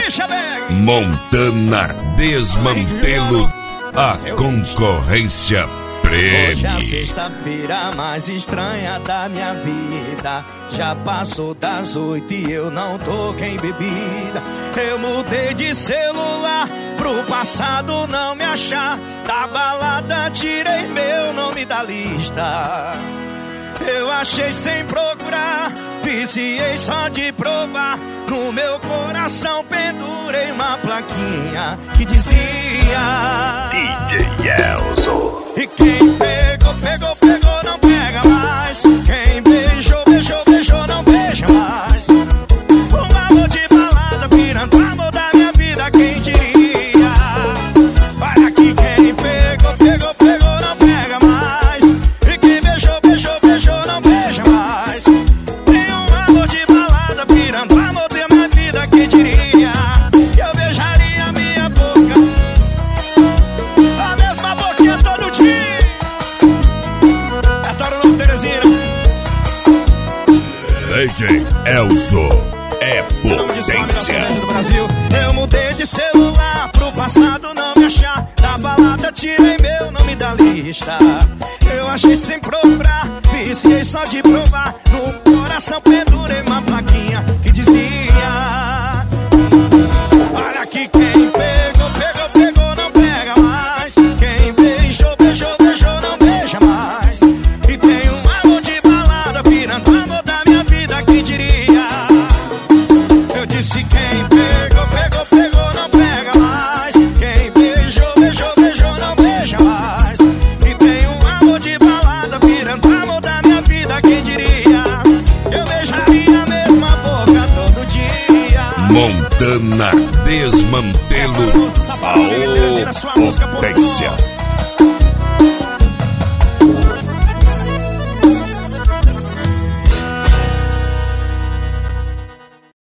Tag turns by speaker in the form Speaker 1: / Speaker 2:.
Speaker 1: Montana Desmantelo, a concorrência prêmio.
Speaker 2: Hoje é a sexta-feira mais estranha da minha vida. Já passou das 8 e eu não toquei em bebida. Eu mudei de celular pro passado não me achar. Da balada tirei meu nome da lista. Eu achei sem procurar, viciei só de provar. No meu coração pendurei uma plaquinha que dizia
Speaker 1: DJ Elzo.
Speaker 2: E quem pegou, pegou, pegou, não pega mais. Quem beijou, beijou, beijou, não beija mais. Um amor de balada virando o amor da minha vida, quem diria? Olha aqui, quem pegou, pegou, pegou, não pega mais. E quem beijou, beijou, beijou, não beija mais. Tem um amor de balada virando o amor da minha vida, quem diria? Eu beijaria minha boca, a mesma boquinha todo dia.
Speaker 1: DJ Elzo é potência
Speaker 2: do Brasil. Eu mudei de celular pro passado não me achar. Da balada tirei meu nome da lista. Eu achei sem procurar, viciei só de provar. No coração pendurei uma plaquinha que dizia: olha aqui, quem pegou, pegou, pegou, não pega mais. Quem beijou, beijou, beijou, não beija mais. E tem um amor de balada virando o amor da minha vida, quem diria? Eu disse: quem pegou, pegou, pegou, não pega mais. Quem beijou, beijou, beijou, não beija mais. E tem um amor de balada virando o amor da minha vida, quem diria? Eu beijaria a mesma boca todo dia.
Speaker 1: Montana Desmantelo, a potência.